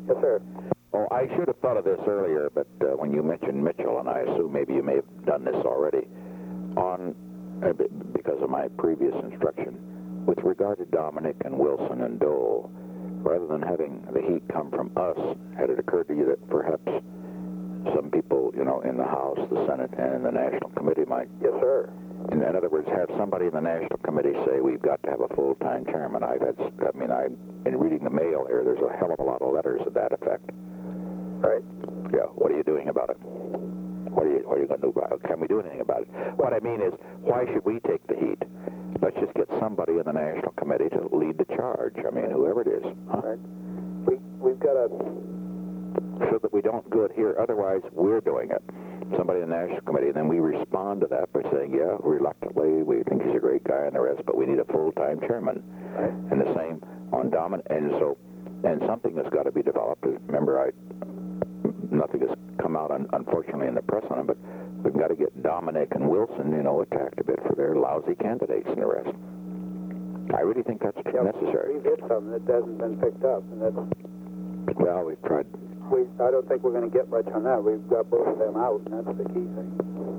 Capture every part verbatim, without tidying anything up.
Yes, sir. Oh, I should have thought of this earlier, but uh, when you mentioned Mitchell, and I assume maybe you may have done this already, on uh, b- because of my previous instruction, with regard to Dominic and Wilson and Dole, rather than having the heat come from us, had it occurred to you that perhaps some people, you know, in the House, the Senate, and in the National Committee might... Yes, sir. In, in other words, have somebody in the National Committee say, we've got to have a full-time chairman. I've had, I mean, I, in reading the mail here, there's a hell of a lot of letters to that effect. Right. Yeah, what are you doing about it? What are you, what are you going to do about it? Can we do anything about it? What I mean is, why should we take the heat? Let's just get somebody in the National Committee to lead the charge. I mean, whoever it is. Huh? Right. We, we've got a... So that we don't do it here. Otherwise, we're doing it. Somebody in the National Committee, and then we respond to that by saying, yeah, reluctantly, we think he's a great guy and the rest, but we need a full-time chairman. Right. And the same on Dominic. And so, and something has got to be developed. Remember, I... Nothing has come out, un unfortunately, in the press on it, but we've got to get Dominic and Wilson, you know, attacked a bit for their lousy candidates and the rest. I really think that's Yeah, necessary. We've hit some that hasn't been picked up, and that's... Well, we've tried. We, I don't think we're going to get much on that. We've got both of them out, and that's the key thing.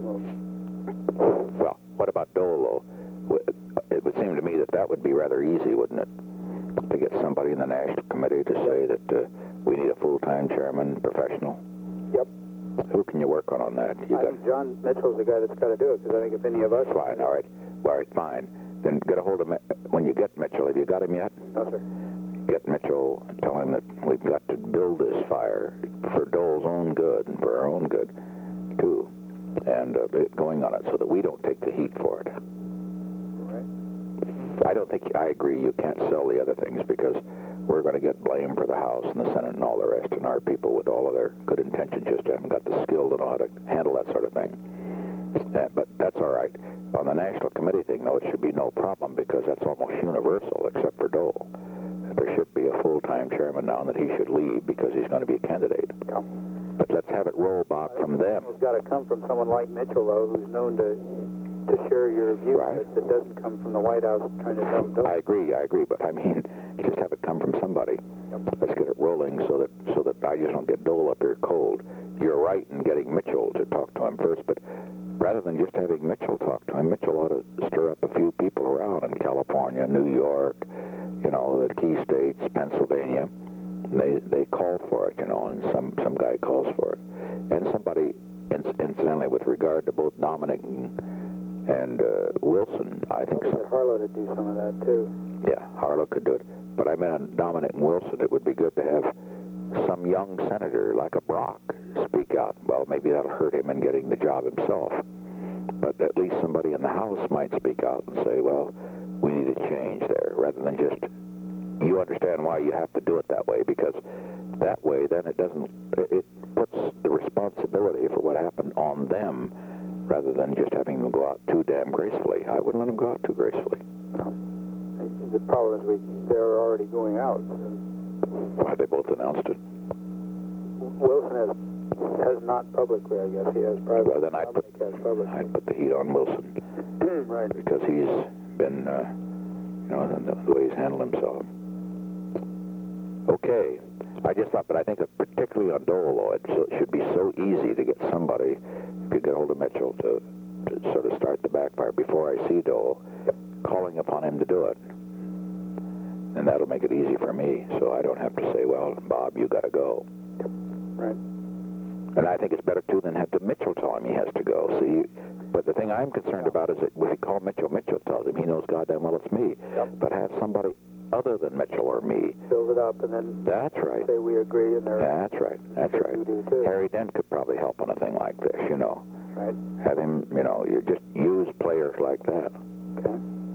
Well, Well, what about Dole, though? It would seem to me that that would be rather easy, wouldn't it? To get somebody in the National Committee to say that uh, we need a full-time chairman, professional. Yep. Who can you work on on that? You I got think John Mitchell's the guy that's got to do it, because I think if any of us... fine. All right. All right. Fine. Then get a hold of Mi when you get Mitchell. Have you got him yet? No, sir. Get Mitchell and tell him that we've got to build this fire for Dole's own good and for our own good, too, and uh, going on it so that we don't take the heat for it. Right. I don't think, I agree, you can't sell the other things because we're going to get blamed for the House and the Senate and all the rest, and our people with all of their good intentions just haven't got the skill to know how to handle that sort of thing. Uh, but that's all right. On the National Committee thing, though, it should be no problem because that's almost universal except for Dole. There should be a full-time chairman now that he should leave because he's going to be a candidate. Yeah. But let's have it roll back from them. It's got to come from someone like Mitchell, though, who's known to to share your view. Right. That, that doesn't come from the White House trying to dumb Dole. I agree, I agree, but I mean, just have it come from somebody. Yep. Let's get it rolling so that so that I just don't get Dole up here cold. You're right in getting Mitchell to talk to him first, but rather than just having Mitchell talk to him, Mitchell ought to stir up a few people around in California, New York, you know, the key states, Pennsylvania. They they call for it, you know, and some some guy calls for it, and somebody, incidentally, with regard to both Dominic and, and uh, Wilson, I think Get some, Harlow to do some of that, too. yeah, Harlow could do it. But I meant on Dominic and Wilson, it would be good to have some young senator like a Brock speak out. Well, maybe that'll hurt him in getting the job himself, but at least somebody in the House might speak out and say, well, we need a change there, rather than just, you understand why you have to do it that way, because that way then it doesn't, it puts the responsibility for what happened on them, rather than just having them go out too damn gracefully. I wouldn't let them go out too gracefully. The problem is we, they're already going out. So. Why, they both announced it. Wilson has has not publicly, I guess. He has privately. Well, then I'd put, Dominic has publicly. I'd put the heat on Wilson, Right. because he's been, uh, you know, the, the way he's handled himself. Okay. I just thought, but I think that particularly on Dole, though, it, so, it should be so easy to get somebody, if you get hold of Mitchell, to, to sort of start the backfire before I see Dole, calling upon him to do it. And that'll make it easy for me, so I don't have to say, well, Bob, you got to go. Right. And I think it's better, too, than have to Mitchell tell him he has to go. See, but the thing I'm concerned about is that when you call Mitchell, Mitchell tells him he knows goddamn well it's me. Yep. But have somebody other than Mitchell or me. Build it up and then That's right. say we agree and they're... That's right. That's right. We do, too. Harry Dent could probably help on a thing like this, you know. Right. Have him, you know, you just use players like that. Okay.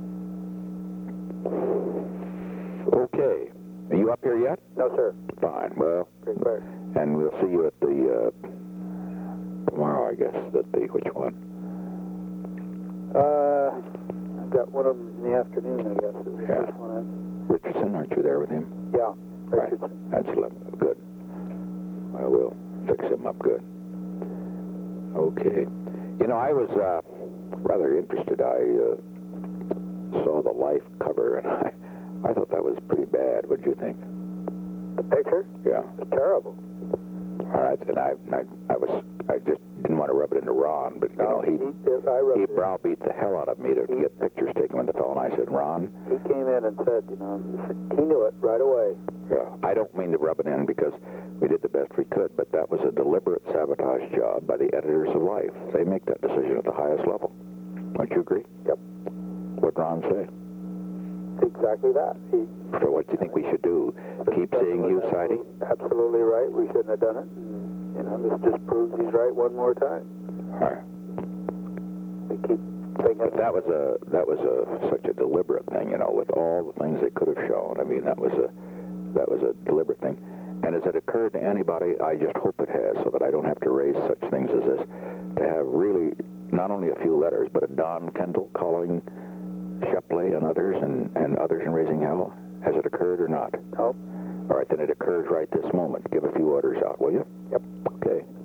Okay. Are you up here yet? No, sir. Fine. Well, Pretty clear. and we'll see you at the, uh, tomorrow, I guess, at the, which one? Uh, I've got one of them in the afternoon, I guess. Is the Yeah. first one in. Richardson, aren't you there with him? Yeah. Right. Richardson. That's eleven. Good. I will fix him up good. Okay. You know, I was uh, rather interested. I uh, saw the Life cover, and I, I thought that was pretty bad. What did you think? picture? Yeah. It's terrible. All right, and I, I, I was, I just didn't want to rub it into Ron, but you know, he, he, did- I rubbed he it. browbeat the hell out of me to get pictures taken with the fellow, and I said, Ron, He came in and said, you know, he knew it right away. yeah, I don't mean to rub it in because we did the best we could, but that was a deliberate sabotage job by the editors of Life. They make that decision at the highest level. Don't you agree? Yep. What'd Ron say? Exactly that. He, So what do you think we should do? Keep seeing you sighting? Absolutely right. We shouldn't have done it. And, you know, this just proves he's right one more time. All right. We keep thinking. But that was a that was a such a deliberate thing, you know, with all the things they could have shown. I mean, that was a that was a deliberate thing. And has it occurred to anybody? I just hope it has, so that I don't have to raise such things as this. To have really not only a few letters, but a Don Kendall calling Shepley and others and, and others in Raising Hell? Has it occurred or not? Nope. All right, then it occurs right this moment. Give a few orders out, will you? Yep. Okay.